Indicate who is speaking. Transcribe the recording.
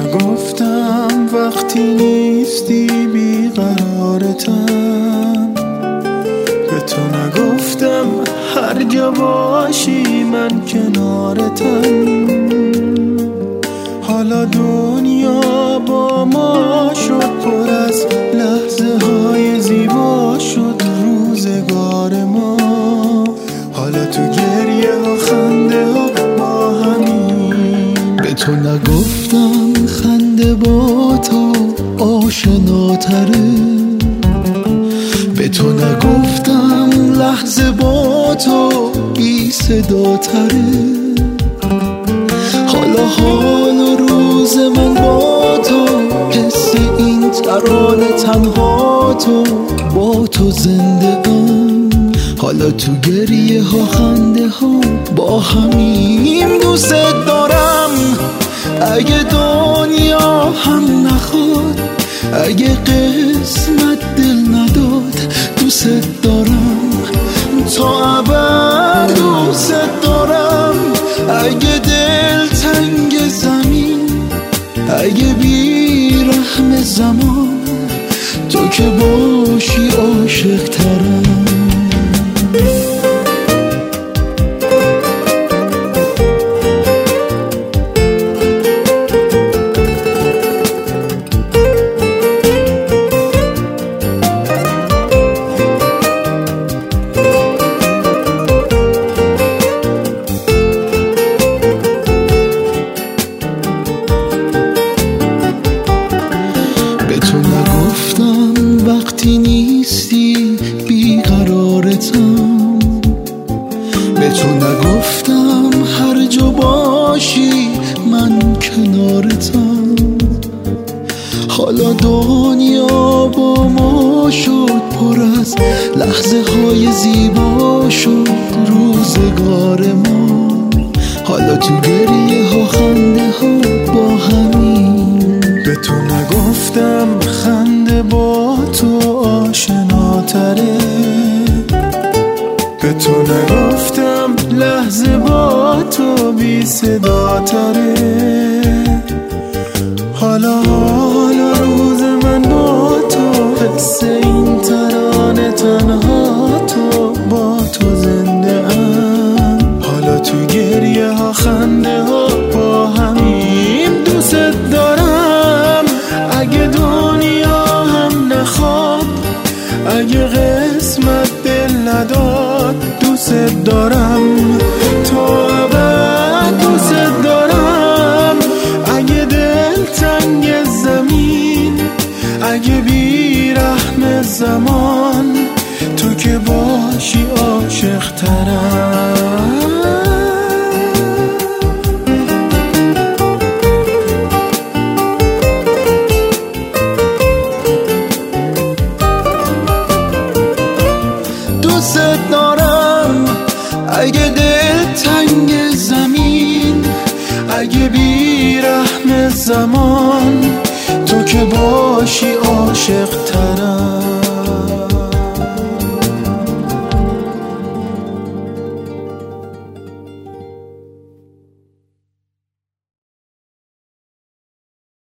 Speaker 1: نگفتم وقتی نیستی بیقرارتم، به تو نگفتم هر جا باشی من کنارتم. حالا دنیا با ما شد پر از لحظه های زیبا شد روزگار ما. حالا تو گریه ها خنده ها با همین. به تو نگفتم خنده با تو آشناتره، به تو نگفتم لحظه با تو بی صدا تره. حالا حال و روز من با تو، حس این ترانه تنها تو، با تو زنده ام. حالا تو گریه ها خنده ها با همیم. دوست دارم اگه دنیا هم نخواد، اگه قسمت دل نداد، دوست دارم تا ابد. دوست دارم اگه دل تنگ زمین، اگه بی رحم زمان، تو که باشی عاشق ترم. وقتی نیستی بیقرارتم، به تو نگفتم هر جا باشی من کنارتم. حالا دنیا با ما شد پر از لحظه های زیبا شد روزگار ما. حالا تو گریه ها خنده ها با همین. به تو نگفتم خنده با تو آشناتره، به تو نگفتم لحظه با تو بی صدا تره. حالا روز من با تو، حس این ترانه تنها تو، با تو زنده ام. حالا تو گریه ها خنده ها با همیم. دوست دارم اگه دنیا هم نخواد، اگه قسمت دل نداد، دوست دارم تا ابد. دوست دارم اگه دل تنگ زمین، اگه بی رحم زمان، تو که باشی عاشق ترم. دوست دارم اگه دل تنگ زمین، اگه بی رحم زمان، تو که باشی عاشق ترم.